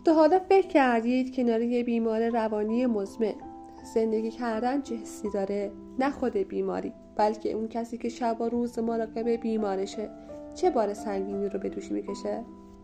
تا حالا فکر کردید کنار یه بیمار روانی مزمن زندگی کردن چه حسی داره؟ نه خود بیماری، بلکه اون کسی که شب و روز مراقب بیمارشه چه بار سنگینی رو به دوش میکشه؟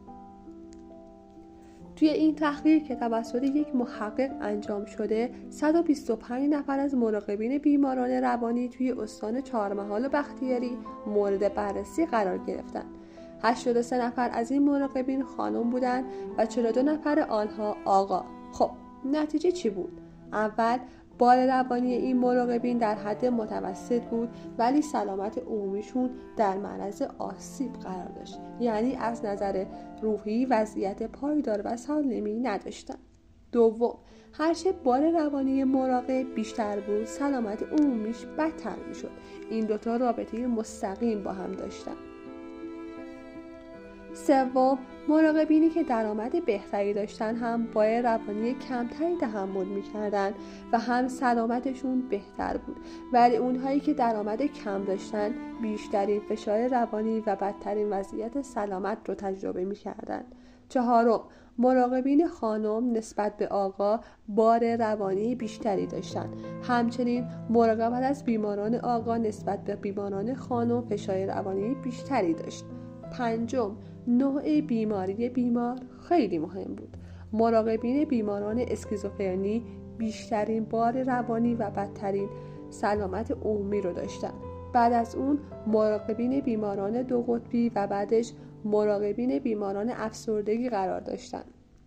توی این تحقیق که توسط یک محقق انجام شده 125 نفر از مراقبین بیماران روانی توی استان چهارمحال و بختیاری مورد بررسی قرار گرفتن. 83 نفر از این مراقبین خانم بودن و 42 نفر آنها آقا. خب نتیجه چی بود؟ اول، بار روانی این مراقبین در حد متوسط بود ولی سلامت عمومیشون در معرض آسیب قرار داشت، یعنی از نظر روحی وضعیت پایدار و سالمی نداشتن. دوم، هرچه بار روانی مراقب بیشتر بود سلامت عمومیش بدتر میشد. این دوتا رابطه مستقیم با هم داشتن. سوم، مراقبینی که درآمد بهتری داشتن هم بار روانی کمتری تحمل می‌کردن و هم سلامتشون بهتر بود، ولی اونهایی که درآمد کم داشتن بیشترین فشار روانی و بدترین وضعیت سلامت رو تجربه می‌کردن. چهارم، مراقبین خانم نسبت به آقا بار روانی بیشتری داشتن. همچنین مراقبت از بیماران آقا نسبت به بیماران خانم فشار روانی بیشتری داشت. پنجم، نوع بیماری بیمار خیلی مهم بود. مراقبین بیماران اسکیزوفرنی بیشترین بار روانی و بدترین سلامت عمومی رو داشتن. بعد از اون مراقبین بیماران دو قطبی و بعدش مراقبین بیماران افسردگی قرار داشتن.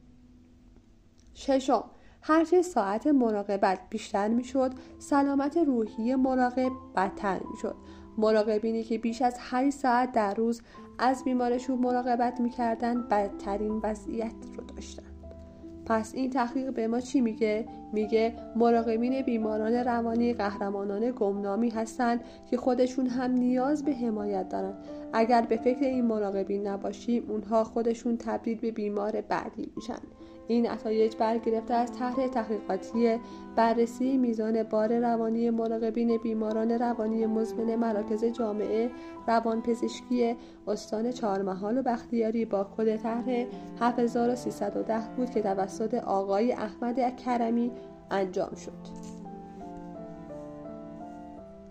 ششم، هرچه ساعت مراقبت بیشتر میشد سلامت روحی مراقب بدتر میشد. مراقبینی که بیش از 8 ساعت در روز از بیمارشون مراقبت میکردن بدترین وضعیت رو داشتن. پس این تحقیق به ما چی میگه؟ میگه مراقبین بیماران روانی قهرمانان گمنامی هستن که خودشون هم نیاز به حمایت دارن. اگر به فکر این مراقبین نباشیم اونها خودشون تبدیل به بیمار بعدی میشن. این نتایج برگرفته از طرح تحقیقاتی بررسی میزان بار روانی مراقبین بیماران روانی مزمن مراکز جامعه روانپزشکی استان چهارمحال و بختیاری با کد طرح 7310 بود که توسط آقای احمد کرمی انجام شد.